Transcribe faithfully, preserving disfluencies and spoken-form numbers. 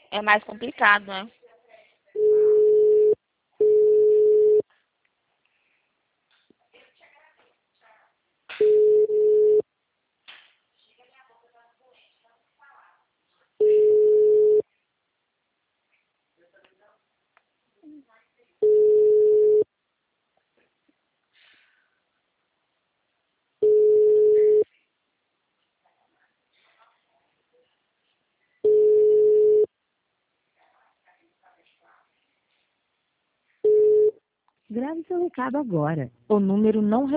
É mais complicado, né? Grave seu recado agora. O número não